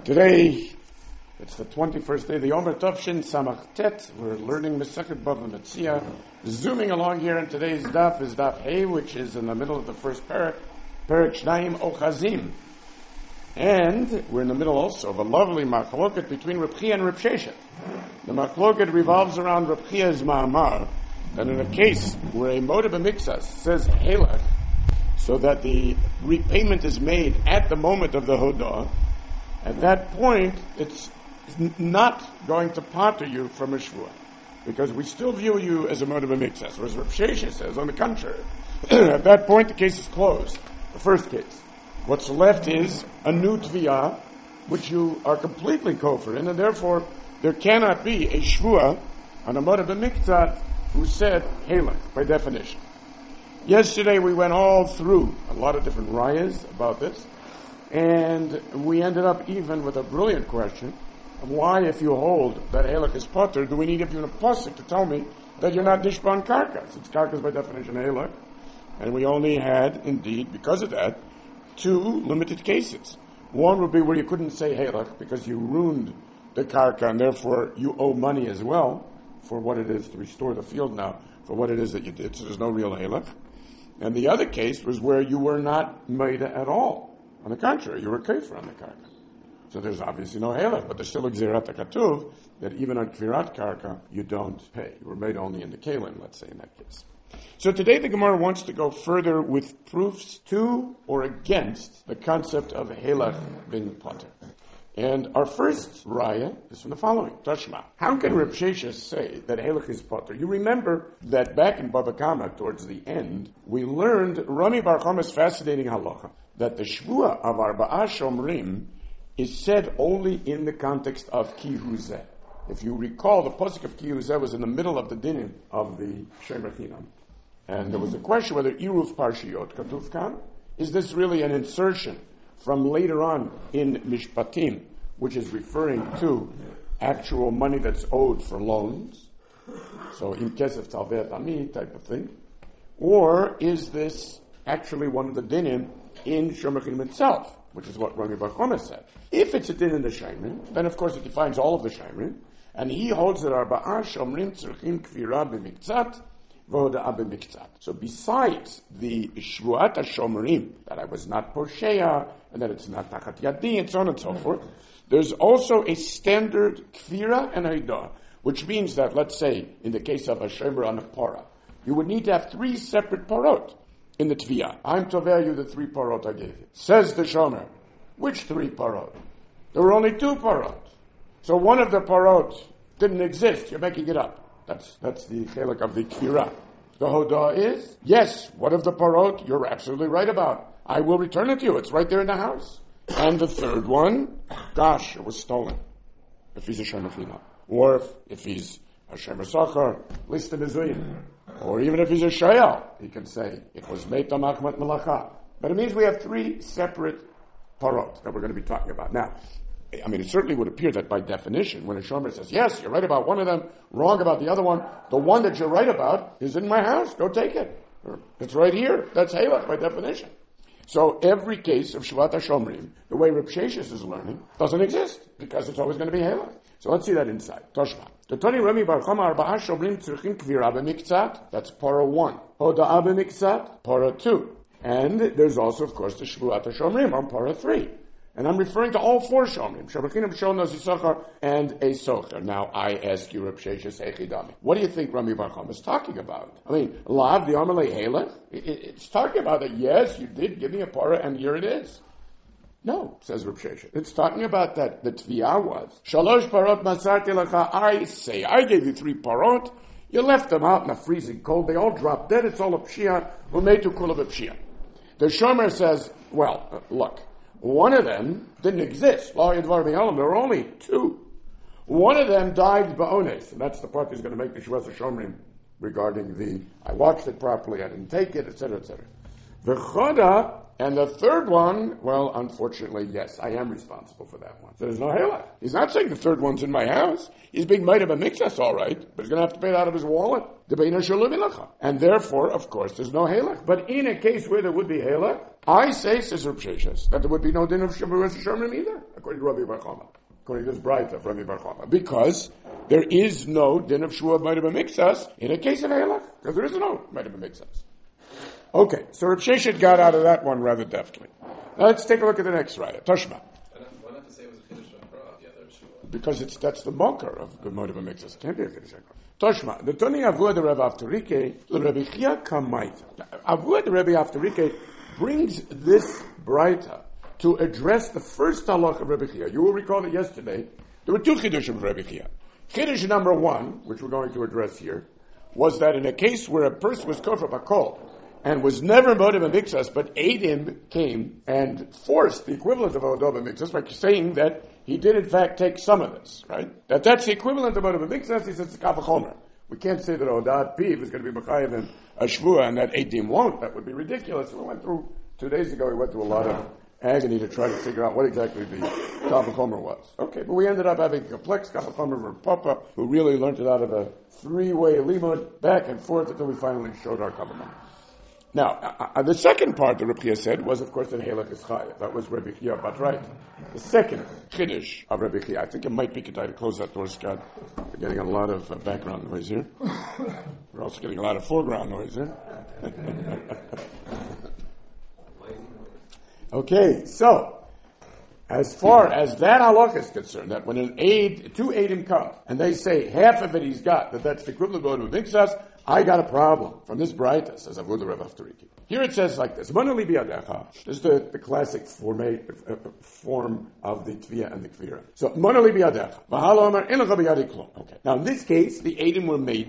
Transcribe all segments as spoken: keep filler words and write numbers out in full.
Today, it's the twenty-first day of the Omer Tovshin Samach Tet. We're learning Masechet Bava Metzia. Zooming along here, and today's daf is daf Hey, which is in the middle of the first parak, Parak Shnayim Ochazim. And we're in the middle also of a lovely machloket between Reb Chia and Reb Sheshet. The machloket revolves around Reb Chia's ma'amar, that in a case where a moda b'mixas says helach, so that the repayment is made at the moment of the hodah, at that point, it's not going to pater you from a shvua, because we still view you as a moda b'mixas, whereas Reb Sheshet says, on the contrary, at that point the case is closed, the first case. What's left is a new tviyah, which you are completely kofar in, and therefore there cannot be a shvua on a moda b'miktzat who said halach by definition. Yesterday we went all through a lot of different rayas about this, and we ended up even with a brilliant question of why, if you hold that halach is potter, do we need even a pasuk to tell me that you're not nishban karka? Since karka is by definition halach, and we only had, indeed, because of that, two limited cases. One would be where you couldn't say halach because you ruined the karka, and therefore you owe money as well for what it is to restore the field now, for what it is that you did, so there's no real halach. And the other case was where you were not maida at all. On the contrary, you were kafir on the karka. So there's obviously no halach, but there's still a gzerat hakatuv that even on kfirat karka you don't pay. You were made only in the kalim, let's say, in that case. So today the Gemara wants to go further with proofs to or against the concept of halach being potter. And our first raya is from the following. Tashma. How can Reb Sheshet say that halach is potter? You remember that back in Bava Kama, towards the end, we learned Rami Bar Chama's fascinating halacha, that the shvua of Arba'ah Shomrim is said only in the context of Ki Huzeh. If you recall, the pasuk of Ki Huzeh was in the middle of the dinim of the Shemer Chinam. And there was a question whether Iruf Parshiyot Katuv Kan, is this really an insertion from later on in Mishpatim, which is referring to actual money that's owed for loans, so in Kesef Talvet Ami type of thing, or is this actually one of the dinim in Shemer Chinam itself, which is what Rami Bar Chama said. If it's a din in the Shaimin, then of course it defines all of the Shaimin, and he holds that Arba'ah Shomrim Tzurchim Kfira B'Miktzat V'Hoda'ah B'Miktzat. So besides the Shvuat HaShomrim, that I was not Posheya, and that it's not Tachat Yadi, and so on and so forth, there's also a standard Kfira and Haidah, which means that, let's say, in the case of a Shomer on a Parah, you would need to have three separate Parot in the Tviyah. I'm Toveh you the three Parot I gave you. Says the Shomer. Which three Parot? There were only two Parot. So one of the Parot didn't exist. You're making it up. That's that's the chelak of the Kfira. The Hodah is, yes, one of the Parot you're absolutely right about. I will return it to you. It's right there in the house. And the third one, gosh, it was stolen. If he's a Shemer Chinam. Or if, if he's a Shemer Sachar, list the Mizuyim. Or even if he's a Shayal, he can say, it was Meita Machmat Malacha. But it means we have three separate Parot that we're going to be talking about. Now, I mean, it certainly would appear that by definition, when a shomer says, yes, you're right about one of them, wrong about the other one, the one that you're right about is in my house, go take it. Or, it's right here. That's halach by definition. So every case of Shvat HaShomrim, the way Reb Sheshet is learning, doesn't exist, because it's always going to be halach. So let's see that inside. Toshma. Totoni Rami Bar Chama Arba'ah Shomrim Tzurchim Kvira B'Miktzat, that's para one. Hoda'ah B'Miktzat, para two. And there's also, of course, the Shvat HaShomrim on para three. And I'm referring to all four Shomrim, Shemer Chinam, Shon, Yisachar, and a Socher. Now, I ask you, Reb Sheshet Echidami, what do you think Rami Bar Chama is talking about? I mean, Lav, the Amalei Halech, it's talking about that, yes, you did give me a para, and here it is. No, says Reb Sheshet. It's talking about that the Tviyah was, Shalosh Parot Masarti Lecha, I say, I gave you three Parot, you left them out in the freezing cold, they all dropped dead, it's all a Pshia, who made to Kulav a Pshia. The Shomer says, well, uh, look, one of them didn't exist. There were only two. One of them died ba'ones, and that's the part that's going to make the Shvat HaShomrim regarding the, I watched it properly, I didn't take it, et cetera, et cetera. The Choda And the third one, well, unfortunately, yes, I am responsible for that one. So there's no halach. He's not saying the third one's in my house. He's being made of a mixas, all right, but he's going to have to pay it out of his wallet. And therefore, of course, there's no halach. But in a case where there would be halach, I say, says Reb Sheshes, that there would be no din of Shavuos Shomrim either, according to Rabbi Bar Chama, according to this Braita of Rabbi Bar Chama, because there is no din of Shvuah B'Meidah B'Miktsas in a case of halach, because there is no B'Meidah B'Miktsas. Okay, so Reb Sheshet got out of that one rather deftly. Now let's take a look at the next Raya, Toshma. Why not to say it was a Kiddush on Krav? Yeah, there's Shvuah. Because it's that's the bunker of B'Meidah B'Miktsas. It can't be a Kiddush on Krav. Toshma, the Toni Avua de Reb Avtarike, the Rebbe Chia Kamaita. Avua de Rebbe Avtarike brings this Braita to address the first halach of Rebbe Chia. You will recall that yesterday there were two Chiddush of Rebbe Chia. Chiddush number one, which we're going to address here, was that in a case where a person was kofar bakol and was never moed b'miktsas, but Eidim came and forced the equivalent of odah b'miktsas by saying that he did in fact take some of this, right? That that's the equivalent of odah b'miktsas. He says it's kaf v'chomer. We can't say that odah piv is going to be mechayev in a shvuah and that Eidim won't. That would be ridiculous. We went through two days ago. We went through a lot of agony to try to figure out what exactly the kaf v'chomer was. Okay, but we ended up having a complex kaf v'chomer from Papa, who really learned it out of a three-way limud back and forth until we finally showed our kavamah. Now, uh, uh, the second part that Rebbe Chia said was, of course, that halach is chayav. That was Rebbe Chia, but right. The second chiddush of Rebbe Chia, I think it might be good to close that door, Scott. We're getting a lot of uh, background noise here. We're also getting a lot of foreground noise here. Okay, so as far as that halach is concerned, that when an aid, two aidim come, and they say half of it he's got, that that's the equivalent of Mixas, I got a problem from this Braita, says Avud the Reb Avtariki. Here it says like this: Monali biadecha. This is the, the classic forma, uh, form of the tvia and the kvira. So Monali biadecha. V'halomer enacha biyadi klom. Okay. Now in this case, the eidim were made.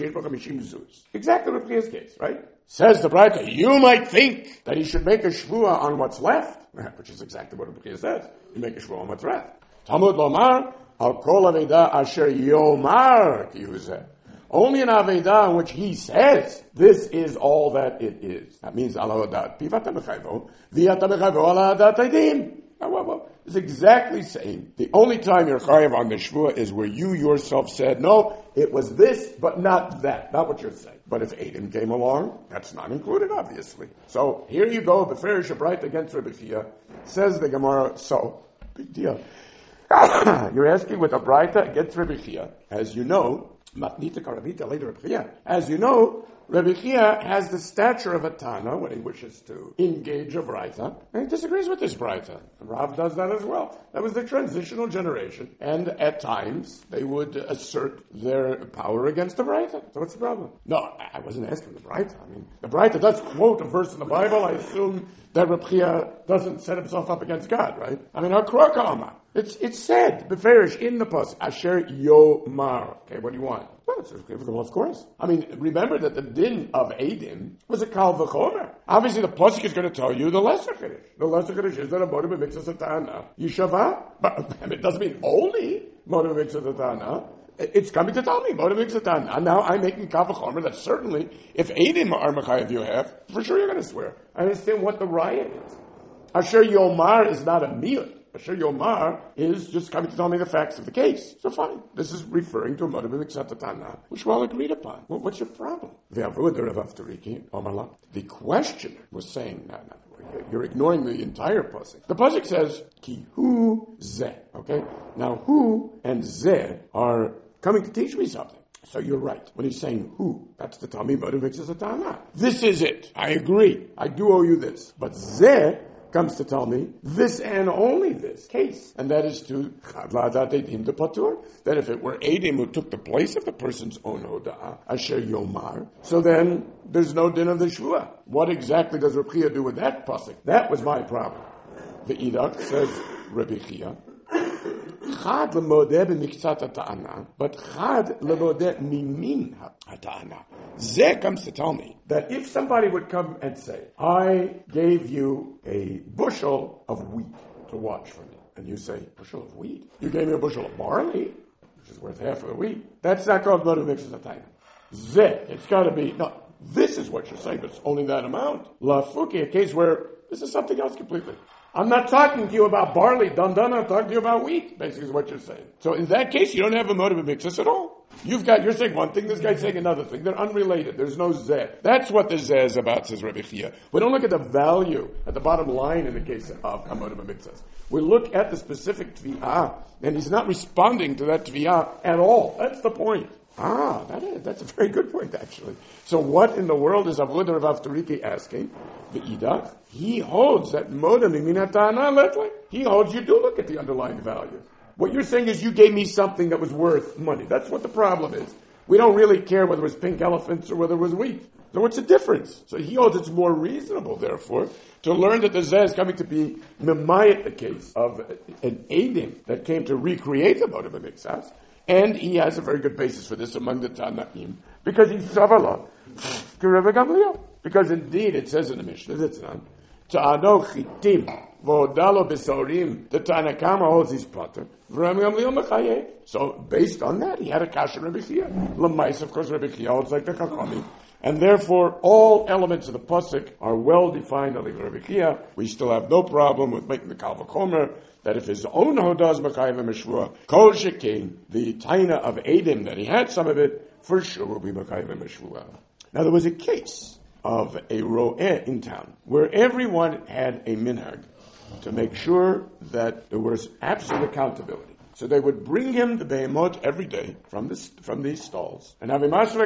Exactly Reb Chia's case, right? Says the Braita, you might think that he should make a shvuah on what's left, which is exactly what Reb Chia says. You make a shvuah on what's left. Talmud lomar al kol aveda asher yomar kiyuzeh. Only an Avedah in which he says, this is all that it is. That means, ala adat pivata b'chayvo, v'yata b'chayvo ala adat aidim. It's exactly saying, the only time you're chayav on the shvuah is where you yourself said, no, it was this, but not that. Not what you're saying. But if Eidim came along, that's not included, obviously. So, here you go, the Ferish Shabrite against Rebbe Chia, says the Gemara, so, big deal. You're asking with a Braita against Rebbe Chia, as you know, Matnita Karavita, later Rebbe Chia. As you know, Rebbe Chia has the stature of a Tana when he wishes to engage a Braita, and he disagrees with this Braita. And Rav does that as well. That was the transitional generation, and at times they would assert their power against the Braita. So what's the problem? No, I wasn't asking the Braita. I mean, the Braita does quote a verse in the Bible. I assume that Rebbe Chia doesn't set himself up against God, right? I mean, Hakra Ka'ama. It's it's said, beferish, in the pasuk, Asher Yomar. Okay, what do you want? Well, it's well, of course. I mean, remember that the din of Eidim was a kal v'chomer. Obviously, the pasuk is going to tell you the lesser chiddush. The lesser chiddush is that a moed b'miktsas atana yishava. But it doesn't mean only moed b'miktsas atana. It's coming to tell me moed b'miktsas atana. Now I'm making kal v'chomer that certainly, if Eidim are mechayev you have, for sure you're going to swear. I understand what the riot is. Asher Yomar is not a miyut. Asher Yomar is just coming to tell me the facts of the case. So fine. This is referring to a moed b'miktsas atana, which we're all agreed upon. Well, what's your problem? The questioner was saying, no, no, you're ignoring the entire pasuk. The pasuk says, Ki hu zeh. Okay? Now, hu and zeh are coming to teach me something. So you're right. When he's saying who, that's the Talmud moed b'miktsas atana. This is it. I agree. I do owe you this. But zeh comes to tell me this and only this case. And that is to that if it were Eidim who took the place of the person's own hoda'ah, Asher Yomar, so then there's no din of the Shvuah. What exactly does Rebbe Chia do with that pasuk? That was my problem. The Idak says Rebbe Chia, Chad lemodeh b'miktsat ha'ta'ana, but chad lemodeh mimin ha'ta'ana. Zeh comes to tell me that if somebody would come and say, I gave you a bushel of wheat to watch for me, and you say, bushel of wheat? You gave me a bushel of barley, which is worth half of the wheat. That's not called moed b'miktsas ha'ta'ana. Zeh, it's got to be, no, This is what you're saying, but it's only that amount. La fuki, a case where this is something else completely. I'm not talking to you about barley, dun dun, I'm talking to you about wheat, basically is what you're saying. So in that case, you don't have a motive of mixus at all. You've got, you're saying one thing, this guy's saying another thing. They're unrelated. There's no zeh. That's what the zeh is about, says Rebbe Chia. We don't look at the value at the bottom line in the case of a motive of mixus. We look at the specific tviyah, and he's not responding to that tviyah at all. That's the point. Ah, that is, that's a very good point, actually. So what in the world is Avodah Rav Avtariki asking? The Idach, he holds that moda miminatana letle. He holds you do look at the underlying value. What you're saying is you gave me something that was worth money. That's what the problem is. We don't really care whether it was pink elephants or whether it was wheat. So what's the difference? So he holds it's more reasonable, therefore, to learn that the Zeh is coming to be memayet, the case of an Eidim that came to recreate the motive of Mixas. And he has a very good basis for this among the Tanaim, because he's Savala, to Rebbe Gamliel. Because indeed, it says in the Mishnah, that's not, Ta'ano chitim, v'odalo besorim, the Tanakama holds his potter, Rebbe Gamliel mechayev. So, based on that, he had a kasha Rebbe Chia. Lamais, of course, Rebbe Chia holds like the Chachamim. And therefore, all elements of the pasuk are well defined on the Rebbe Chia. We still have no problem with making the Kal V'chomer, that if his own hodah is Mekayim and Meshvua, Kol Shekin, the taina of Eidim, that he had some of it, for sure will be Mekayim and Meshvua. Now there was a case of a ro'eh in town, where everyone had a minhag to make sure that there was absolute accountability. So they would bring him the behemoth every day from this, from these stalls. And there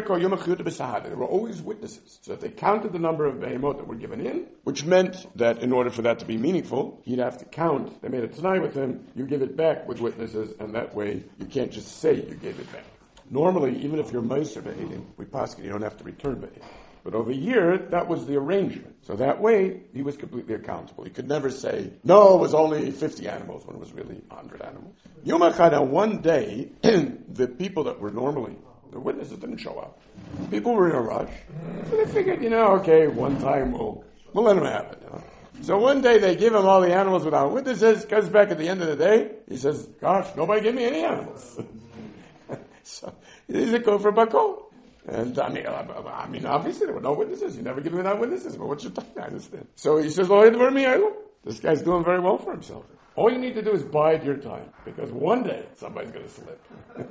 were always witnesses. So if they counted the number of behemoth that were given in, which meant that in order for that to be meaningful, he'd have to count. They made a t'nai with him, you give it back with witnesses, and that way you can't just say you gave it back. Normally, even if you're meiser be'edim, we paskin, you don't have to return be'edim. But over here, that was the arrangement. So that way, he was completely accountable. He could never say, no, it was only fifty animals, when it was really one hundred animals. Yom Echad, one day, the people that were normally, the witnesses didn't show up. People were in a rush. So they figured, you know, okay, one time we'll, we'll let him have it. You know? So one day they give him all the animals without witnesses, comes back at the end of the day, he says, gosh, nobody gave me any animals. So, he's a go for Bakol. And I mean, I mean, obviously there were no witnesses. You never give me without witnesses. But what's your time? I understand. So he says, this guy's doing very well for himself. All you need to do is bide your time, because one day somebody's going to slip.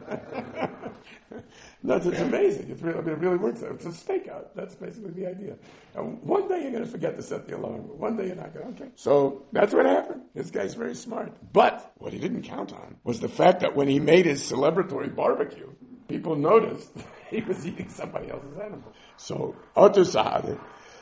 That's it's amazing. It's really, I mean, it really works. It's a stakeout. That's basically the idea. And one day you're going to forget to set the alarm. One day you're not going to. Okay. So that's what happened. This guy's very smart. But what he didn't count on was the fact that when he made his celebratory barbecue, people noticed he was eating somebody else's animal. So Otu Sahade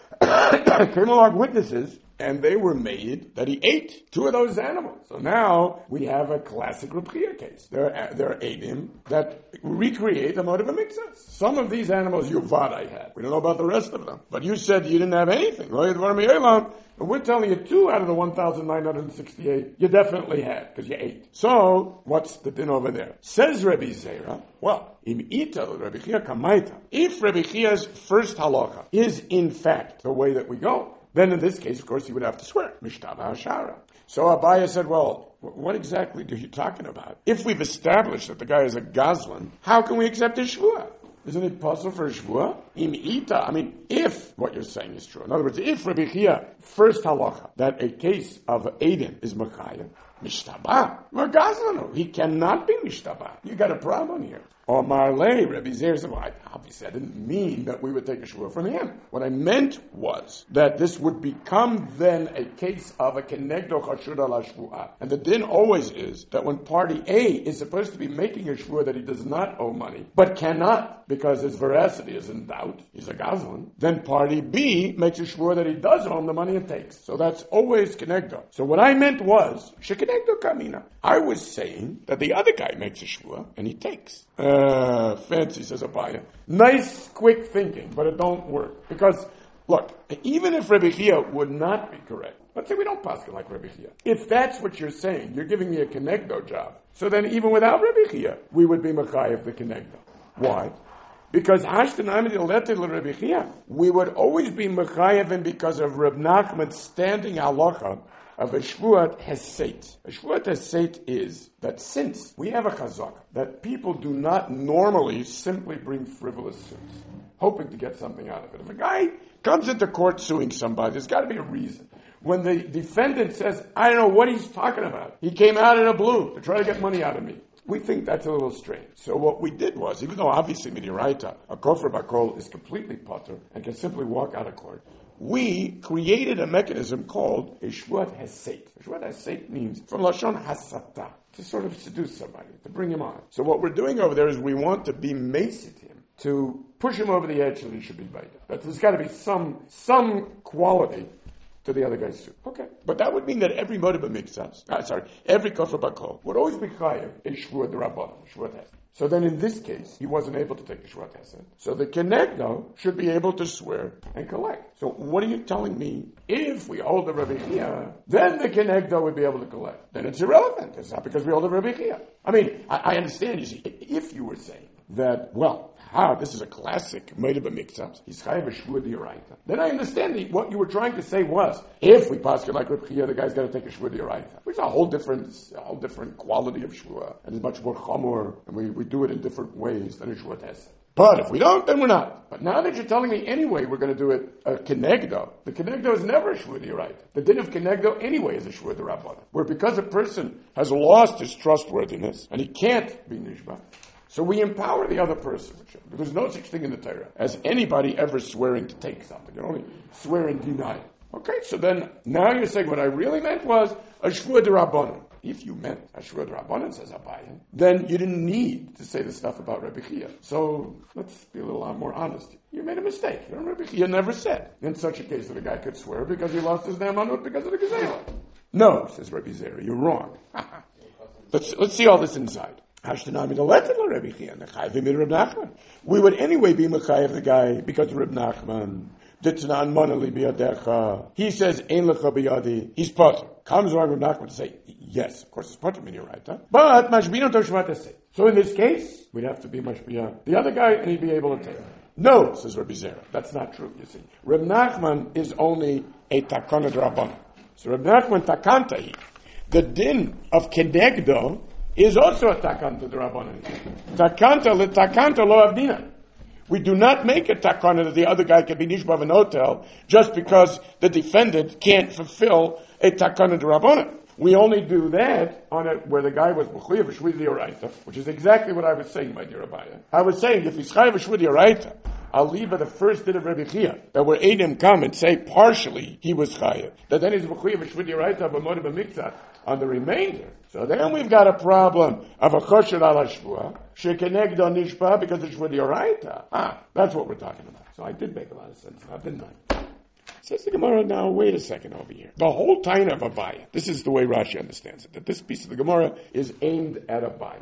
came along witnesses, and they were made that he ate two of those animals. So now we have a classic Reb Chia case. There are, there are Eidim that recreate the motive of Mixas. Some of these animals you Vadai had. We don't know about the rest of them. But you said you didn't have anything. But we're telling you two out of the one thousand nine hundred sixty-eight you definitely had, because you ate. So, what's the din over there? Says Rebbe Zera, well, im ita Rebbe Chia kamaita. If Rebbe Chia's first halacha is in fact the way that we go, then in this case, of course, he would have to swear. Mishtaba Hashara. So Abaya said, well, what exactly are you talking about? If we've established that the guy is a Gazlan, how can we accept his shvuah? Isn't it possible for a shvuah? Im ita. I mean, if what you're saying is true. In other words, if Rebbe Chia, first halacha, that a case of Eidim is Machayim, Mishtaba, Gazlanu. He cannot be Mishtaba. You got a problem here. Or Marley, Rebbe Zer said, well, obviously I didn't mean that we would take a shvuah from him. What I meant was that this would become then a case of a kenegdo chashud ala shvuah. And the din always is that when party A is supposed to be making a shvuah that he does not owe money, but cannot because his veracity is in doubt, he's a gazlan, then party B makes a shvuah that he does owe him the money and takes. So that's always kenegdo. So what I meant was, shekenegdo kamina. I was saying that the other guy makes a shvuah and he takes. Uh, fancy, says Abaya. Nice, quick thinking, but it don't work. Because, look, even if Rebbe Chia would not be correct, let's say we don't pass it like Rebbe Chia. If that's what you're saying, you're giving me a Kenegdo job. So then even without Rebbe Chia, we would be Machayev the Kenegdo. Why? Because Rebbe Chia, we would always be Machayev, and because of Reb Nachman's standing halacha of a shvuat heseit. A shvuat heseit is that since we have a chazak, that people do not normally simply bring frivolous suits. hoping to get something out of it. If a guy comes into court suing somebody, there's got to be a reason. When the defendant says, I don't know what he's talking about, he came out in a blue to try to get money out of me, we think that's a little strange. So what we did was, even though obviously Midiraita, a kofar bakol is completely potter and can simply walk out of court, we created a mechanism called a shvuat hesed. Shvuat hesed means from lashon hasata, to sort of seduce somebody, to bring him on. So what we're doing over there is we want to be maced him, to push him over the edge so that he should be baited. But there's got to be some some quality to the other guy's suit. Okay. But that would mean that every motive makes sense. Ah, sorry, every kofar bakol would always be chayav a shvuat rabbanon, shvuat hesed. So then in this case, he wasn't able to take a shvuat hesed. So the kenegdo should be able to swear and collect. So what are you telling me? If we hold the Rabbi Chia, then the kenegdo would be able to collect. Then it's irrelevant. It's not because we hold the Rabbi Chia. I mean, I, I understand, you see, if you were saying that, well, how, this is a classic Meida b'miktzah, he's chayav a shvuah d'oraita. Then I understand that what you were trying to say was, if we pass it like Rabbi Chia, the guy's got to take a shvuah d'oraita, which is a whole different, a whole different quality of shvuah, and is much more chamor, and we, we do it in different ways than a shvuah hesed. But if we don't, then we're not. But now that you're telling me anyway, we're going to do it a uh, kenegdo. The kenegdo is never a shvuah d'oraita. The din of kenegdo anyway is a shvuah d'rabbanan, where because a person has lost his trustworthiness and he can't be nishba, so we empower the other person. There's no such thing in the Torah as anybody ever swearing to take something. You only swear and deny. Okay, so then now you're saying what I really meant was a shvuah d'rabbanan. If you meant a shvuah d'rabbanan, says Abaye, then you didn't need to say the stuff about Rabbi Chia. So let's be a little lot more honest. You made a mistake. You know, Rabbi Chia never said in such a case that a guy could swear because he lost his naamanut because of the gezerah. No, says Rabbi Zera, you're wrong. let's let's see all this inside. We would anyway be mechayev the guy because of Reb Nachman. He says, Ein lecha biyadi. He's potter. Comes around Reb Nachman to say, yes, of course it's potter, meaning you're right, huh? But mashbino to shvat hesed. So in this case, we'd have to be mashbiyah the other guy, and he'd be able to take it. No, says Rabbi Zera. That's not true, you see. Reb Nachman is only a takana d'rabbanan. So Reb Nachman takantahi. The din of kenegdo is also a takanta d'rabbanan. Takanta le takanta lo avdina. We do not make a takana that the other guy can be nishba v'notel just because the defendant can't fulfill a takana d'rabbanan. We only do that on it where the guy was b'chuyev v'shvui d'oraita, which is exactly what I was saying, my dear Abaye. I was saying if he's chayav v'shvui d'oraita, I'll leave at the first din of Rabbi Chia, that where Eidim come and say partially he was chayav, that then he's b'chuyev v'shvui d'oraita b'moed b'miktzah on the remainder. So then we've got a problem of a chosher ala shvua, shekenegdo nishpa because it's shvua d'oraita. Ah, that's what we're talking about. So I did make a lot of sense now, didn't I? Says the Gemara, now wait a second over here. The whole taina of Abaye, this is the way Rashi understands it, that this piece of the Gemara is aimed at Abaye.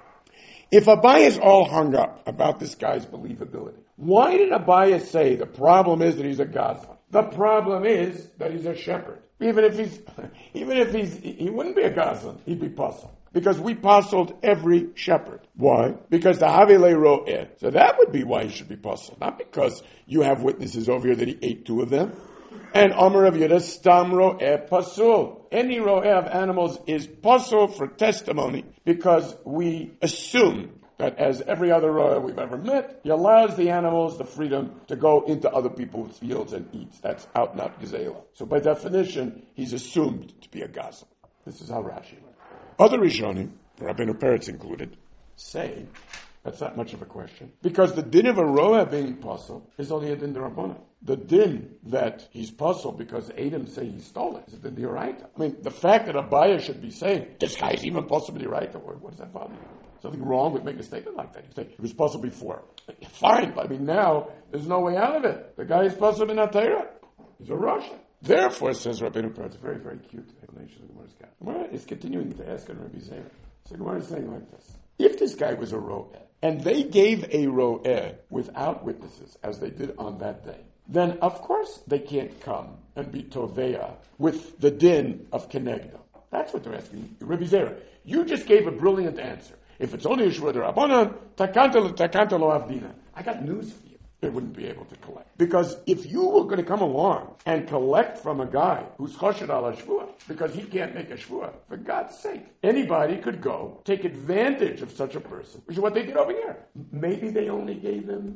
If Abaye is all hung up about this guy's believability, why did Abaye say the problem is that he's a gazlan? The problem is that he's a shepherd. Even if he's, even if he's, he wouldn't be a gazlan, he'd be puzzled. Because we puzzled every shepherd. Why? Because the Havile Ro'eh. So that would be why he should be puzzled. Not because you have witnesses over here that he ate two of them. And Amar of Yehuda Stam Ro'eh Pasul. Any Ro'eh of animals is pasul for testimony because we assume that as every other Ro'eh we've ever met, he allows the animals the freedom to go into other people's fields and eat. That's out not Gezela. So by definition, he's assumed to be a Gazal. This is how Rashi went. Other Rishonim, Rabbeinu Peretz included, say that's not much of a question. Because the din of a Ro'eh being pasul is only a din d'Rabbanan. The din that he's pasul because Edom say he stole it is a din d'oraita. I mean, the fact that Abaye should be saying, this guy is even pasul d'oraita, what does that bother you? Something wrong with making a statement like that. You say, it was pasul before. Fine, but I mean now, there's no way out of it. The guy is pasul in Atayra. He's a Russian. Therefore, says Rabbeinu Peretz, very, very cute explanation of the Gemara's guy. Gemara is continuing to ask on Rabbi Zera. So Gemara is saying like this. If this guy was a Ro'eh, and they gave a Ro'eh without witnesses, as they did on that day, then of course they can't come and be Toveya with the din of Kenegdo. That's what they're asking. Rabbi Zera, you just gave a brilliant answer. If it's only a Shvuah d'Rabbanan, takanta takanta lo avdina. I got news for you. They wouldn't be able to collect. Because if you were going to come along and collect from a guy who's choshed ala shvuah, because he can't make a shvuah, for God's sake, anybody could go take advantage of such a person, which is what they did over here. Maybe they only gave him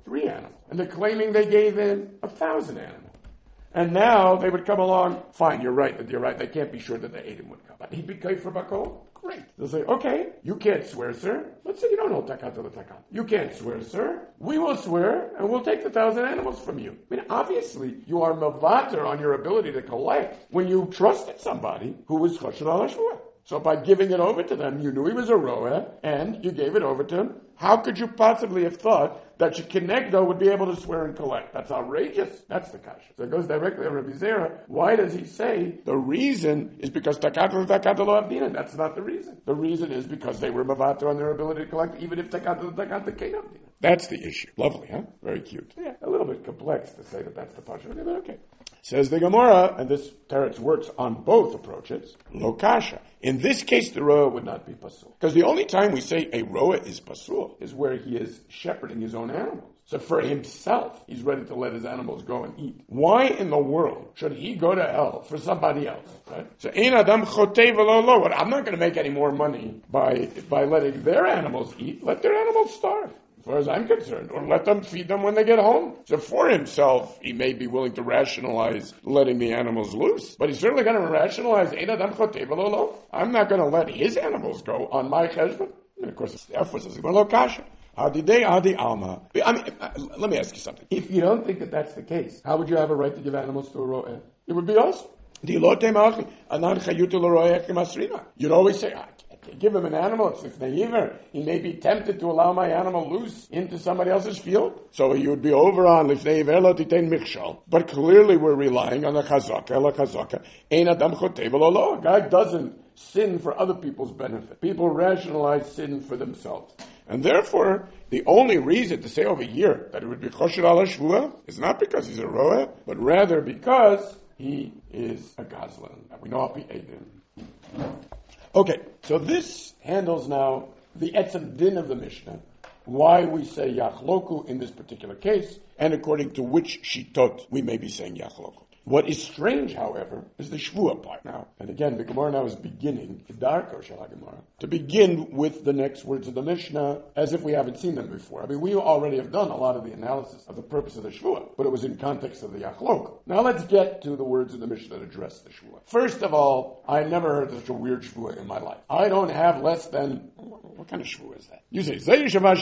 three animals. And they're claiming they gave in a thousand animals. And now they would come along, fine, you're right, you're right, they can't be sure that the Eidim would come. But he'd be kaifer bakol. Great. They'll say, okay, you can't swear, sir. Let's say you don't hold takat to the takat. You can't swear, sir. We will swear, and we'll take the thousand animals from you. I mean, obviously, you are mavater on your ability to collect when you trusted somebody who was choshen al hashvua. So by giving it over to them, you knew he was a roeh, and you gave it over to him. How could you possibly have thought that Shekinegdo would be able to swear and collect? That's outrageous. That's the kasha. So it goes directly to Rabbi Zera. Why does he say the reason is because takat takat lo avdina? That's not the reason. The reason is because they were mavater on their ability to collect, even if takat takat takat avdina. That's the issue. Lovely, huh? Very cute. Yeah, a little bit complex to say that that's the pasha. But okay. Says the Gemara, and this teretz works on both approaches, lo kasha. In this case, the roa would not be pasul. Because the only time we say a roa is pasul is where he is shepherding his own animals. So for himself, he's ready to let his animals go and eat. Why in the world should he go to hell for somebody else? Right? So ein adam chotei v'lo lo. I'm not going to make any more money by by letting their animals eat. Let their animals starve. As far as I'm concerned, or let them feed them when they get home. So for himself, he may be willing to rationalize letting the animals loose, but he's certainly going to rationalize, I'm not going to let his animals go on my cheshbon. And of course, it's the emphasis. Well, kasha. Hadi day, hadi alma. I mean, let me ask you something. If you don't think that that's the case, how would you have a right to give animals to a roeh? It would be us. You'd always say, I can't give him an animal. It's if naiver. He may be tempted to allow my animal loose into somebody else's field. So you would be over on lifnei velo titein michshol. But clearly we're relying on the chazaka, la chazaka. Ein adam chotei v'lo lo. A guy doesn't sin for other people's benefit. People rationalize sin for themselves. And therefore, the only reason to say over here that it would be choshen al hashvua is not because he's a roeh, but rather because he is a gazlan. And we know I'll be Eidim. Okay, so this handles now the etzem din of the Mishnah, why we say yachloku in this particular case, and according to which shitot we may be saying yachloku. What is strange, however, is the Shvua part now. And again, the Gemara now is beginning, Darko Shel HaGemara, to begin with the next words of the Mishnah, as if we haven't seen them before. I mean, we already have done a lot of the analysis of the purpose of the Shvua, but it was in context of the Yachlok. Now let's get to the words of the Mishnah that address the Shvua. First of all, I never heard such a weird Shvua in my life. I don't have less than... What kind of Shvua is that? You say, is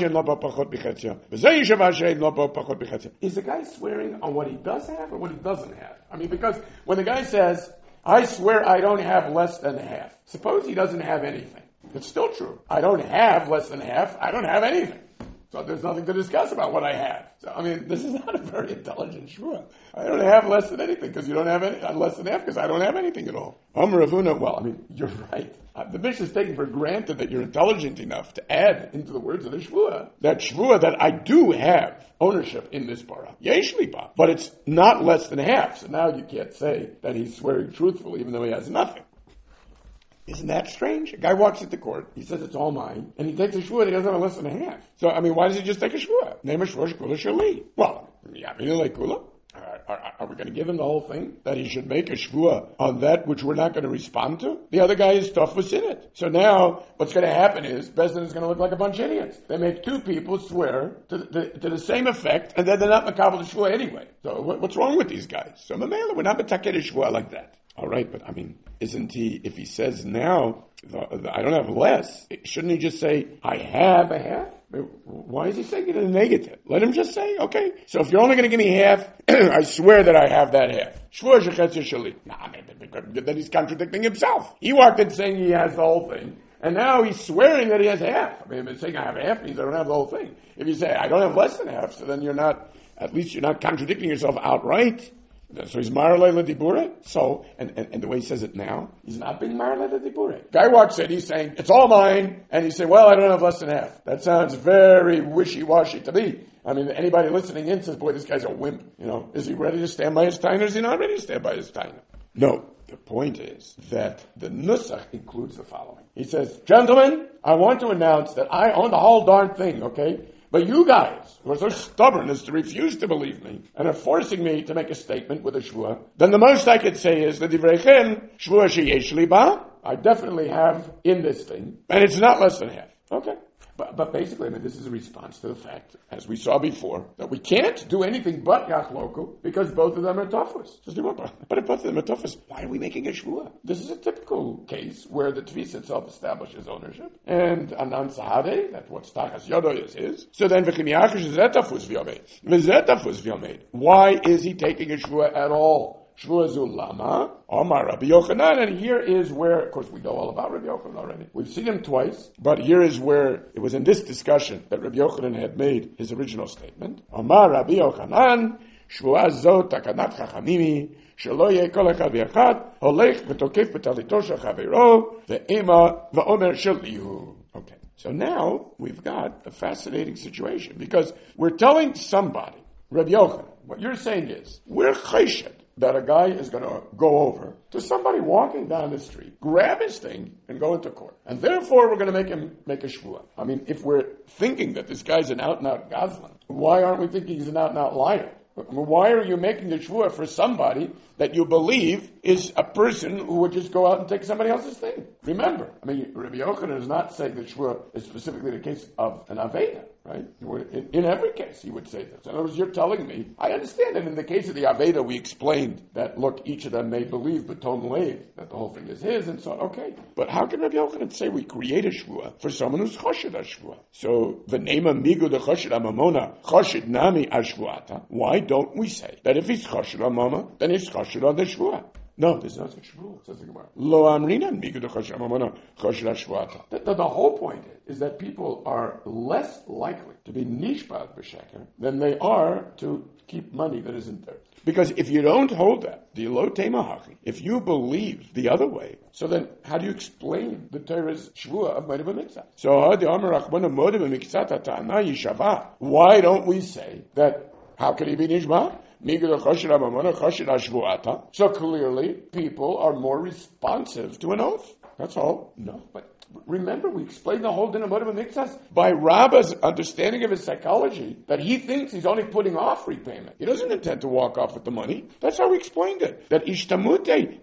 the guy swearing on what he does have or what he doesn't have? I mean, because when the guy says, I swear I don't have less than half, suppose he doesn't have anything. It's still true. I don't have less than half. I don't have anything. So there's nothing to discuss about what I have. So, I mean, this is not a very intelligent shvua. I don't have less than anything because you don't have any, less than half because I don't have anything at all. Amar Ravuna, well, I mean, you're right. Uh, the Mishnah is taking for granted that you're intelligent enough to add into the words of the shvua, that shvua that I do have ownership in this para. Yesh li ba. But it's not less than half. So now you can't say that he's swearing truthfully even though he has nothing. Isn't that strange? A guy walks into court, he says it's all mine, and he takes a shvua and he doesn't have less than a half. So, I mean, why does he just take a shvua? Name a shvua shkula shali. Well, yeah, like kula. Are, are we going to give him the whole thing? That he should make a shvua on that which we're not going to respond to? The other guy is toughest in it. So now, what's going to happen is, Bezdin is going to look like a bunch of idiots. They make two people swear to the, to the same effect, and then they're not makabel the shvua anyway. So what, what's wrong with these guys? So Mamela, we're not metaked a shvua like that. All right, but I mean, isn't he, if he says now, the, the, I don't have less, shouldn't he just say, I have a half? Why is he saying it in a negative? Let him just say, okay, so if you're only going to give me half, I swear that I have that half. Shvua shechetz shali. Nah, then he's contradicting himself. He walked in saying he has the whole thing, and now he's swearing that he has half. I mean, if he's saying I have half means I don't have the whole thing. If you say I don't have less than half, so then you're not, at least you're not contradicting yourself outright. So he's maralei ledibure. So, and, and, and the way he says it now, he's not being maralei ledibure. Guy walks in, he's saying, it's all mine, and he say, well, I don't have less than half. That sounds very wishy-washy to me. I mean, anybody listening in says, boy, this guy's a wimp. You know, is he ready to stand by his taina, or is he not ready to stand by his taina? No. The point is that the nusach includes the following. He says, gentlemen, I want to announce that I own the whole darn thing, okay? But you guys who are so stubborn as to refuse to believe me and are forcing me to make a statement with a shvua, then the most I could say is, L'divreichem, shvua sheyesh li ba, I definitely have in this thing, and it's not less than half. Okay. But, but basically, I mean, this is a response to the fact, as we saw before, that we can't do anything but Yachloku because both of them are toughest. But if both of them are toughest, why are we making a shvua? This is a typical case where the Tvis itself establishes ownership. And Anan Sahade, that's what Stachas Yodo is his. So then, V'chimiyachish Zetafus V'yomed. V'zetafus V'yomed. Why is he taking a shvua at all? Shvua Zulama, Omar Rabbi Yochanan, and here is where, of course we know all about Rabbi Yochanan already. We've seen him twice, but here is where it was in this discussion that Rabbi Yochanan had made his original statement. Omar Rabbi Yochanan, Shvua Zot Takanat Chachamimi, Shelo Yeh Kol Echad V'Echad, Holech V'Tokef B'Talito Shel Chavero, V'Ema V'Omer Shelihu. Okay, so now we've got a fascinating situation because we're telling somebody, Rabbi Yochanan, what you're saying is, we're chesed that a guy is going to go over to somebody walking down the street, grab his thing, and go into court. And therefore, we're going to make him make a shvua. I mean, if we're thinking that this guy's an out-and-out gazlan, why aren't we thinking he's an out-and-out liar? Why are you making a shvua for somebody that you believe is a person who would just go out and take somebody else's thing? Remember, I mean, Rabbi Yochanan is not saying that shvua is specifically the case of an aveda, right? In, in every case, he would say this. In other words, you're telling me, I understand that in the case of the aveda, we explained that, look, each of them may believe, but Tom Lev, that the whole thing is his, and so on. Okay. But how can Rabbi Yochanan say we create a shvua for someone who's choshed a shvua? So, the name of migu de choshed amamona, choshed nami ashvuata. Why don't we say that if he's choshed amama, then he's choshed on the shvua? No, there's no such rule, says the Gemara. Lo amrinan migu de choshed amamona, choshed ashvuata. The whole point is, is that people are less likely to be nishpat b'sheker than they are to keep money that isn't theirs. Because if you don't hold that, the lo temahachi, if you believe the other way, so then how do you explain the Torah's shvua of Moed B'Mitzvah? So the Amar Rachmana Moed B'Mitzvah Ta'ana Yishava. Why don't we say that? How can he be nishma? So clearly, people are more responsive to an oath. That's all. No, but remember, we explained the whole din of Moed B'Mitzvah by Rabba's understanding of his psychology that he thinks he's only putting off repayment. He doesn't intend to walk off with the money. That's how we explained it. That ishtamute,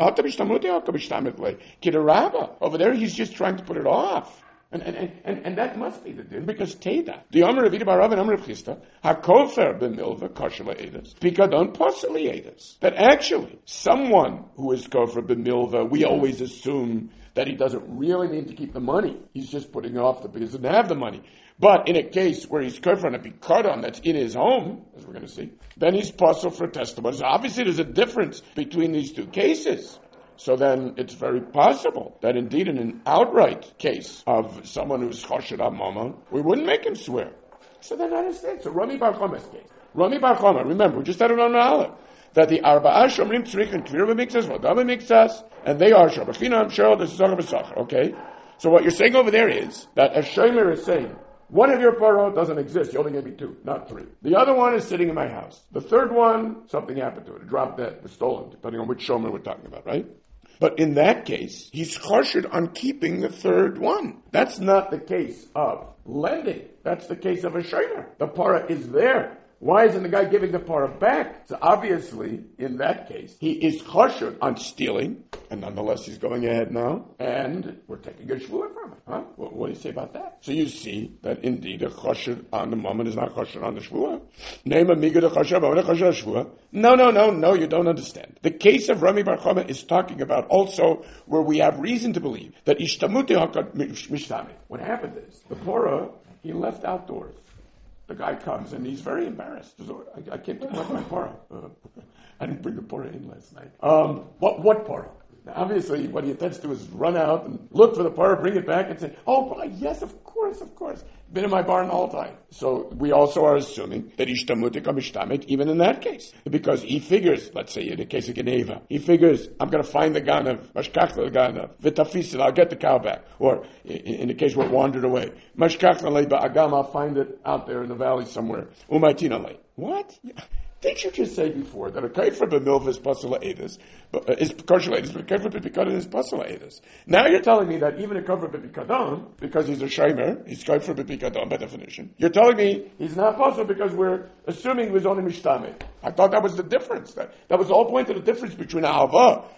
Rabba over there, he's just trying to put it off. And, and, and, and that must be the din, because Teda, the Amr Ravida Barav and Amr Chisda, HaKofer b'milva kosher le'edas, Pikadon posel le'edas. That actually, someone who is Kofer b'milva, we always assume that he doesn't really mean to keep the money. He's just putting it off because he doesn't have the money. But in a case where he's Kofer on a Pikadon that's in his home, as we're going to see, then he's posel for testimony. So obviously there's a difference between these two cases. So then it's very possible that indeed in an outright case of someone who's choshed amama, we wouldn't make him swear. So then I understand. So Rami Bar Choma's case. Rami Bar Choma, remember, we just had it on the Aleph, that the Arba'a Shomrim Tzrich and Kvir B'Mikzas, Vodam B'Mikzas, and they are Shabachina, Sheol, the Zachar B'Sachar, okay? So what you're saying over there is that a Shomer is saying, one of your paro doesn't exist. You only gave me two, not three. The other one is sitting in my house. The third one, something happened to it. It dropped dead. It was stolen, depending on which Shomer we're talking about, right? But in that case, he's choshed on keeping the third one. That's not the case of lending. That's the case of a shomer. The para is there. Why isn't the guy giving the para back? So obviously, in that case, he is choshed on stealing, and nonetheless he's going ahead now, and we're taking a shvua from him. Huh? What, what do you say about that? So you see that indeed a choshed on the moment is not choshed on the shvua. Name a miga de choshed, but a choshed shvua. No, no, no, no, you don't understand. The case of Rami Bar Choma is talking about also where we have reason to believe that ishtamute hakad mishtame. What happened is, the pora, he left outdoors. The guy comes and he's very embarrassed. I, I can't pick up my pora. Uh, I didn't bring the pora in last night. Um, what what pora? Now, obviously, what he intends to do is run out and look for the pora, bring it back, and say, "Oh, boy, yes, of course, of course, been in my barn all the time." So we also are assuming that ishtamutik amishtamet even in that case, because he figures, let's say in the case of Geneva, he figures, I'm going to find the ganav, mashkachla the ganav, v'tafisil, I'll get the cow back, or in, in the case where it wandered away, mashkachla leiba agam, I'll find it out there in the valley somewhere, umaytina lei. What? Didn't you just say before that a kaifer b'milva is pasala edus, is kosher edus, but a kaifer b'pikadon is pasala edus? Now you're telling me that even a kaifer b'pikadon, because he's a shomer, he's kaifer b'pikadon by definition. You're telling me he's not pasala because we're assuming he was only mishtameh. I thought that was the difference. That that was the whole point of the difference between ahava,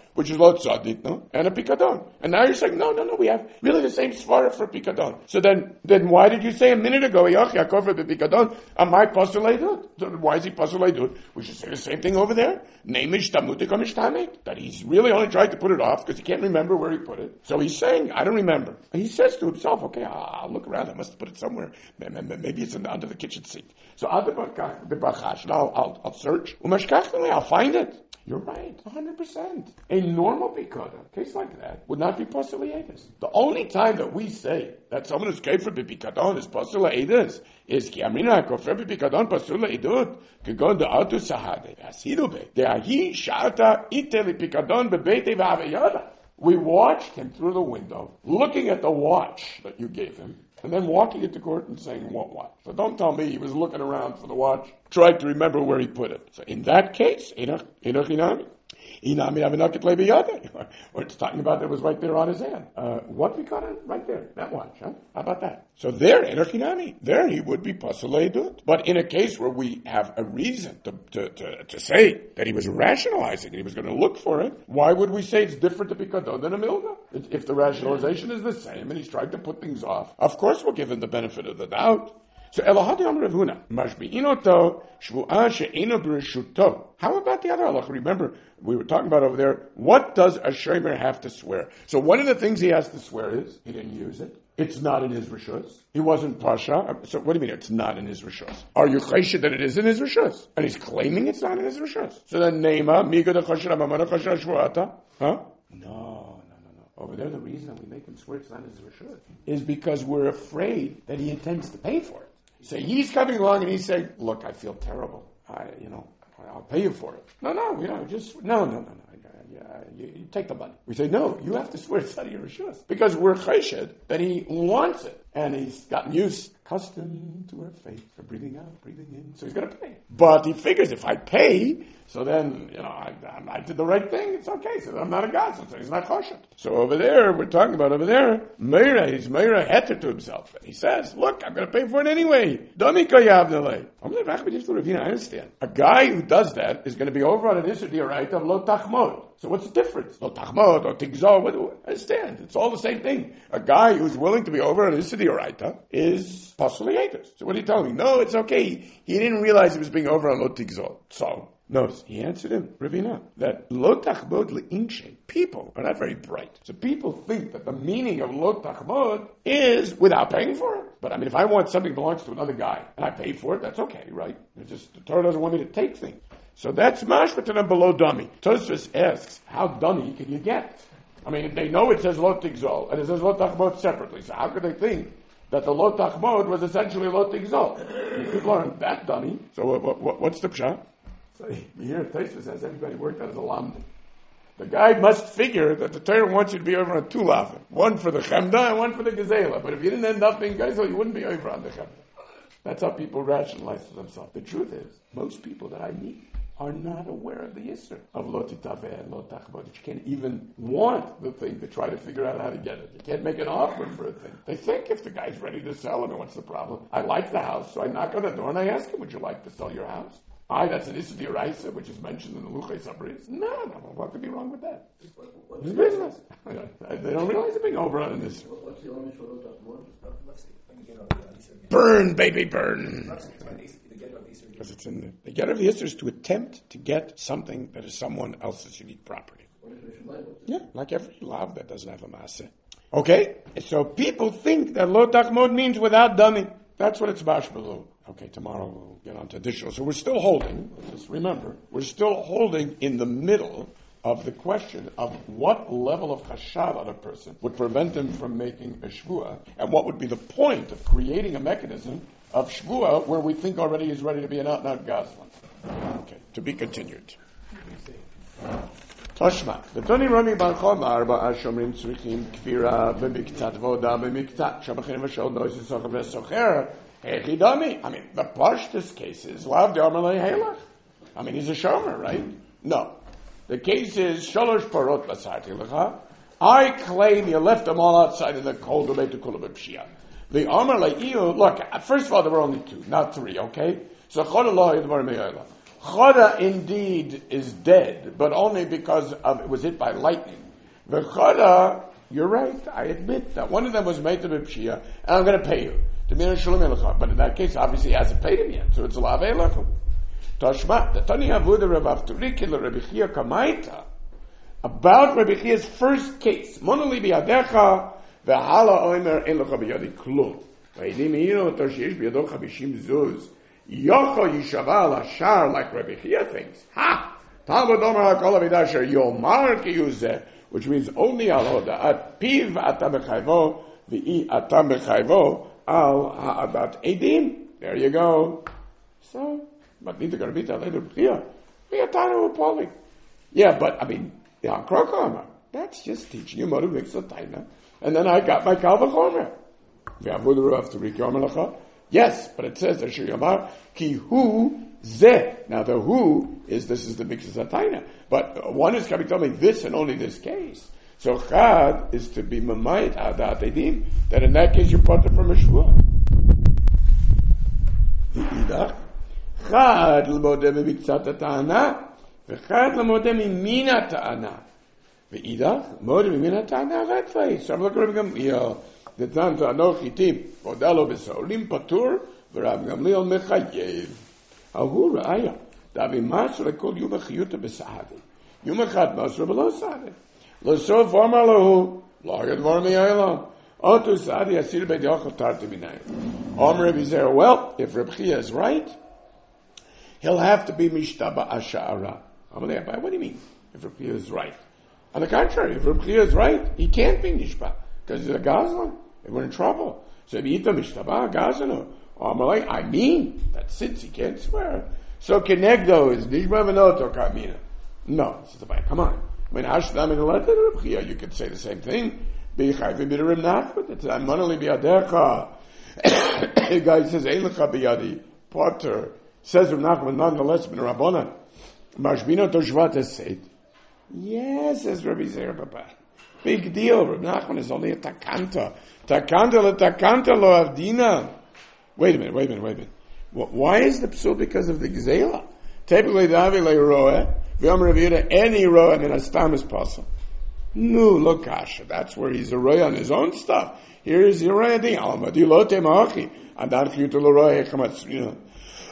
which is lo tzadik, no, and a pikadon. And now you're saying, no, no, no, we have really the same svara for pikadon. So then, then why did you say a minute ago, Yoch Yaakov for the pikadon? Am I pasul leidut? Why is he pasul leidut? We should say the same thing over there. Namish tamutik amishtamik, that he's really only tried to put it off because he can't remember where he put it. So he's saying, I don't remember. And he says to himself, okay, I'll look around. I must have put it somewhere. Maybe it's in the, under the kitchen sink. So I'll, I'll, I'll search. I'll find it. You're right, one hundred percent. A normal pikadon, a case like that, would not be pasul leidus. The only time that we say that someone who's kafir b'pikadon is pasul leidus is ki amina kafir b'pikadon pasul leidut kegon de'atu sahade hasidu be de'ahi sha'ata ite l'pikadon bebeite v'avayada. We watched him through the window, looking at the watch that you gave him, and then walking into court and saying, what watch? So don't tell me he was looking around for the watch, tried to remember where he put it. So in that case, Enoch Inami. Or it's talking about that it was right there on his hand. Uh, what we got it right there, that watch, huh? How about that? So there, Enoch there he would be pasul leidut. But in a case where we have a reason to, to, to, to say that he was rationalizing and he was going to look for it, why would we say it's different to pikadon than a milga? If the rationalization is the same and he's trying to put things off, of course we'll give him the benefit of the doubt. So Elohadi Amar Rav Huna, Mashbi'inoto Shvu'ah She'eno B'Reshuto. How about the other halacha? Remember, we were talking about over there, what does a shomer have to swear? So one of the things he has to swear is, he didn't use it. It's not in his rishus. He wasn't pasha. So what do you mean it's not in his rishus? Are you chayshid that it is in his rishus? And he's claiming it's not in his rishus. So then Neima, Miga de Chashra Mamana Chashra Shvu'ata. Huh? No. Over there, the reason that we make him swear it's not his rishus is because we're afraid that he intends to pay for it. So he's coming along and he's saying, look, I feel terrible. I, you know, I'll pay you for it. No, no, you know, just, no, no, no, no. Yeah, you, you take the money. We say, no, you have to swear it's out of your rishus. Because we're chayshid that he wants it. And he's gotten used, accustomed to our faith, for breathing out, breathing in. So he's going to pay. But he figures if I pay, so then, you know, I, I, I did the right thing, it's okay. So I'm not a god, so he's not choshet. So over there, we're talking about over there, Meira, he's Meira heter to himself. And he says, look, I'm going to pay for it anyway. Domika yavnele. I understand. A guy who does that is going to be over on an issur d'oraita of lo tachmod. So what's the difference? Lo tachmod, lo tigzol, what do I understand? It's all the same thing. A guy who's willing to be over on an issur d'oraita is pasul leidus. So what are you telling me? No, it's okay. He didn't realize he was being over on lo tigzol. So, notice, he answered him, Ravina, that lo tachmod le'inshe, people are not very bright. So people think that the meaning of lo tachmod is without paying for it. But I mean, if I want something that belongs to another guy, and I pay for it, that's okay, right? It's just, the Torah doesn't want me to take things. So that's mashma to them below dummy. Tosfos asks, how dummy can you get? I mean, they know it says lo tigzol, and it says lo tachmod separately, so how could they think that the lo tachmod was essentially lo tigzol? People aren't that dummy. So what, what, what's the pshat? So here, Tosfos says everybody worked out as a lamda. The guy must figure that the Torah wants you to be over on two lafim. One for the chemda and one for the gezela. But if you didn't end up being gezel, you wouldn't be over on the chemda. That's how people rationalize to themselves. The truth is, most people that I meet are not aware of the issur of lo titaveh and lo tachmod. You can't even want the thing to try to figure out how to get it. You can't make an offer for a thing. They think if the guy's ready to sell, I mean, what's the problem? I like the house, so I knock on the door and I ask him, would you like to sell your house? Aye, that's an issur d'oraisa, which is mentioned in the Luchei Sabris. No, no, no, what could be wrong with that? It's business. They don't realize they're being overrun in this. Burn, baby, burn. Because it's in the, the get of the issur is to attempt to get something that is someone else's unique property. Yeah, like every lav that doesn't have a maaseh. Okay, so people think that lo tachmod means without dummy. That's what it's bashbalu. Okay, tomorrow we'll get on to additional. So we're still holding, just remember, we're still holding in the middle of the question of what level of chashav on a person would prevent him from making a shvuah, and what would be the point of creating a mechanism of shvuah where we think already he's ready to be an out-and-out gazlan. Okay, to be continued. Toshma. The Tony Rami Bar Chomar Ba Ashomrim Tzrichim Kfira B'Miktat Voda B'Miktat Shabachim V'Shol Nois Yisochav V'Socher Echidami. I mean, the Pashtus case is Lav D'Amalei Halach. I mean, he's a shomer, right? No. The case is Shalosh Parot Basarti Lecha. I claim you left them all outside in the cold to make the Kula B'Pshia. The Amar Le'iyu, look, first of all, there were only two, not three, okay? So Chodallah Yidmar Me'ayla. Choda indeed is dead, but only because of, it was hit by lightning. The Choda, you're right, I admit that one of them was made to be Pshia, and I'm going to pay you. But in that case, obviously he hasn't paid him yet, so it's a lav elechem. Tashma, the Tani Avuda Rav Avturiki Rabbi Chia Kamaita, about Rabbi Chia's first case, Monali biadecha, ve'hala oimer en lecha biyadi klum. Ve'edim ino to sheyesh biyado chavishim zuz. Yocho yishava al ashar, like Rabbi Chia thinks. Ha! Talmud omer hakol avidasher yomar ki yuzeh, which means only al hoda. At piv atam bechayvo, ve'i atam bechayvo, al ha'adat edim. There you go. So, but neither going to be that later Rabbi Chia. Ve'atanu upoli. Yeah, but, I mean, yeah, Krokomer. That's just teaching you Modu Miksa Taina. And then I got my Kalvachomer. Yes, but it says that Shiyamar Ki Hu Zeh. Now the Hu is, this is the Miksa Taina. But one is coming to tell me this and only this case. So Chad is to be Mamayit Adat Edim, that in that case you put it from a Shua. The Idach. Chad L'modeh Miksa Ta'ana. V'chad l'modeh mimina ta'ana. V'idach, modeh mimina ta'ana retvei. So I'm looking at Rabbi Gamliel. The Tan ta'anoch itim. Vodalo b'sa'olim patur. V'Rabbi Gamliel mechayev. Ahu ra'aya. Davi masra kol yom achiyuta b'sa'adi. Yom echad masra b'lo sa'adi. Lo sof omar lahu. Lagad var mi'aylam. Otu sa'adi asir b'diachot tarti minayim. Omer Rabbi Zera, well, if Rabbi Chia is right, he'll have to be mishtaba asha'ara. I'm going to what do you mean? If Rabbi Chia is right. On the contrary, if Rabbi Chia is right, he can't be nishba. Because he's a Gazlan. We're in trouble. So if he mishtaba, Gazlan. I'm like, I mean, that since he can't swear. So Kenegdo is nishba v'noto kamina. No. Says the come on. When Hashdam in the letter of Rabbi Chia, you could say the same thing. B'yichayv b'yirim nachmat. It's a manali biyadecha. The guy says, Eilecha biyadi. Potter. Says Rav Nachman, nonetheless, bin Rabbanan. Mashbino to Shvat said, yes, says Rabbi Zera Baba. Big deal. Rabbi Nachman is only a takanta. Takanta le takanta lo avdina. Wait a minute, wait a minute, wait a minute. Why is the psul because of the gzela? Typically, the avi le roeh, v'yom Rabbi Yehuda, any roeh, and astam is possible. No, look, Kasha, that's where he's a roeh on his own stuff. Here is the roeh di alma, di lo te ma'achi, adan chiyutu lo roeh, chamatz, you know.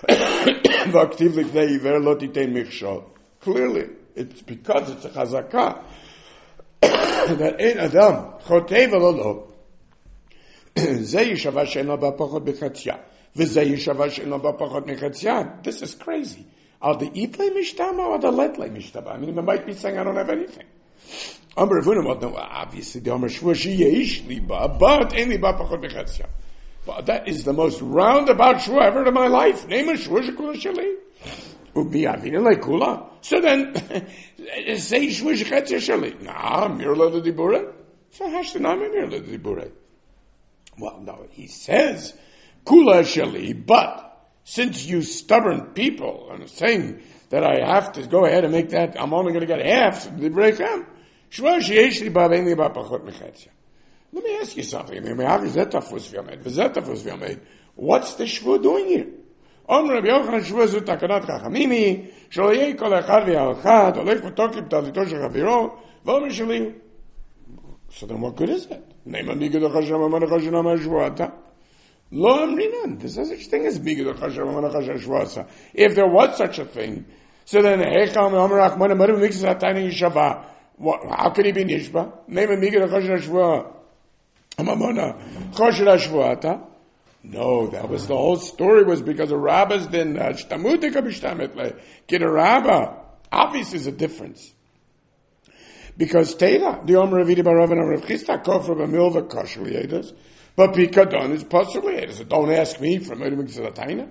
Clearly, it's because it's a chazakah that ein adam chotev lo ze yishava she'eno ba pachot bechatzia v'ze yishava she'eno ba pachot mechatzia. This is crazy. Are the iplei mishtama or the letlei mishtama? I mean, they might be saying I don't have anything. Amar Ravunim, no, obviously the Amar Shua sheyesh liba, but ein liba pachot bechatzia. Well, that is the most roundabout shua I've heard in my life. Name a shua shekula sheli. Ubi avina lekula. So then, say shua shechetzia sheli. Nah, mirla de dibure. So hashtanami mirla de dibure. Well, no, he says kula sheli, but since you stubborn people are saying that I have to go ahead and make that, I'm only going to get half of the breakdown. Shua sheyesh li ba vein li ba pachot mechetzia. Let me ask you something. What's the shvu doing here? So then what good is it? There's no such thing as if there was such a thing, so then how could he be nishba? No, that was the whole story was because of Rabbas then get a Rabbah. Obviously there's a difference. Because Teda, the Omer Ravidi Barav and Rav Chisda Kofra B'milva Kosher Liedas, but Pikadon is Pasur Liedas. So don't ask me from Edim Mitzvah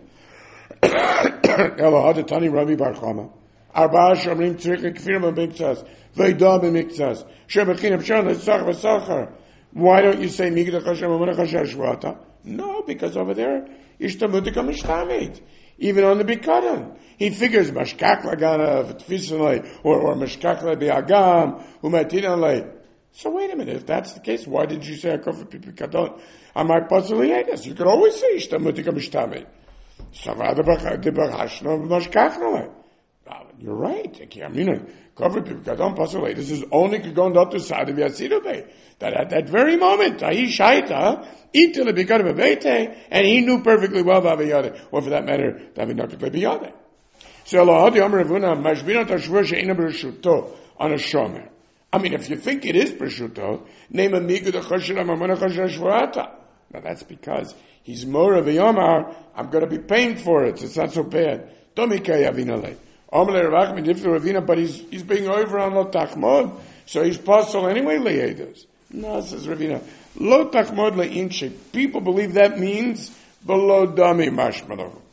Elo Hadatani Rabbi Bar Chama. Arba Shomrim Tzrik Kfir B'Miktzas, Veidah B'Miktzas, Shebechin Pshan Letzach V'Sachar. Why don't you say Migdal Chashem Amanachasher Shvata? No, because over there, Ishtamutika Mishtamid. Even on the Bikadan. He figures Mashkak Lagana Tfisanai or, or Mashkak Biagam, Umatinalai. So wait a minute, if that's the case, why did you say Akofa Pipikadon? On my Pasaliatus, you could always say Ishtamutika Mishtamid. Savada Bachashno Mashkak Nalai. You're right. I mean, covered Gadon Pasolei. This is only going to the side of Yasidove. That at that very moment, Ahi Shaita, Itil Bikar Bevete, and he knew perfectly well Vaviyade, or for that matter, David not to play Biyade. So Elohadi Amr Ravuna, Mashbina Tashvur She'ina B'Reshuto, on a Shomer. I mean, if you think it is B'Reshuto, name a Migu the Choshen Amamona Choshen Shvuata. Now that's because he's more of a Yomar, I'm going to be paying for it, so it's not so bad. Domikay Avinale. But he's, he's being over on Lo Tachmod, so he's possible anyway, Le'edas. No, says Ravina, Lo Tachmod Le'inche. People believe that means below Dami Mashmalov.